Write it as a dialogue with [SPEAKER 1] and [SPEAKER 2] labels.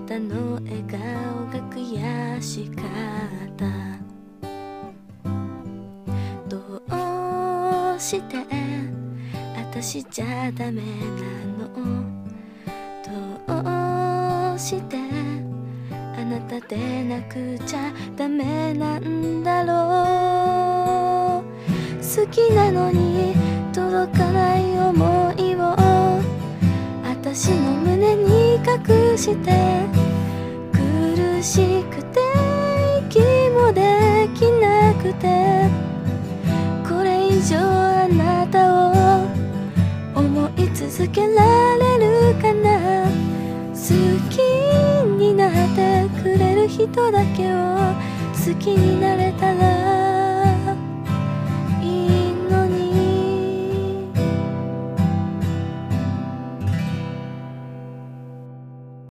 [SPEAKER 1] たの笑顔が悔しかった。どうして私じゃダメなの？どうしてあなたでなくちゃダメなんだろう。好きなのに届かない想いを私の胸に隠して、苦しくて息もできなくて、これ以上あなたを思い続けられるかな。好きになってくれる人だけを好きになれたら